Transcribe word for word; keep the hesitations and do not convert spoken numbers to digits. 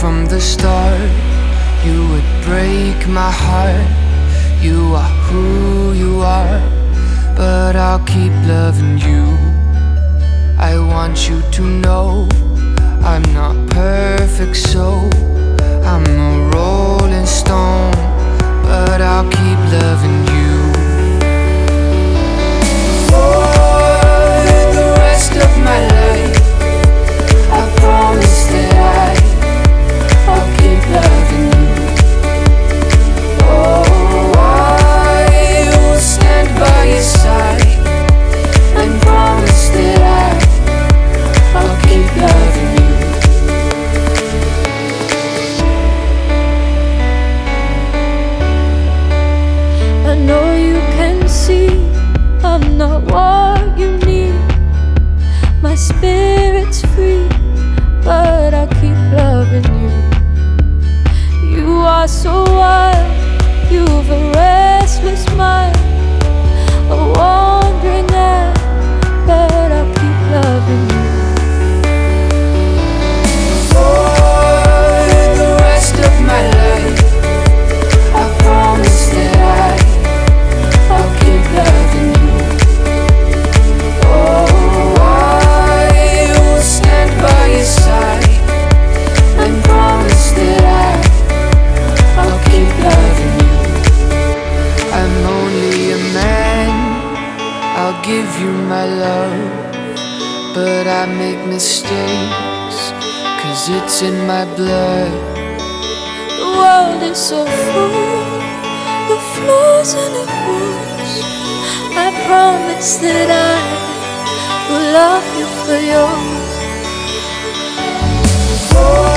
from the start you would break my heart. You are who you are, but I'll keep loving you. I want you to know I'm not perfect, so I'm a rolling stone, but I'll keep loving you. For the rest of my life, I promise that I, I'll keep loving you. Oh, I will stand by your side and promise that I, I'll keep loving you. I know you can see I'm not what you need. My spirit's free, but I'll keep loving you. You are so wild, you've a restless mind, a wandering eye, but I'll keep loving you. For the rest of my life, I promise that I, I'll keep loving you. Oh, I will stand by your side and promise that I, I'll keep loving you. I'm only a man, I'll give you my love, but I make mistakes, 'cause it's in my blood. The world is so full, the flaws and the fools. I promise that I will love you for yours. For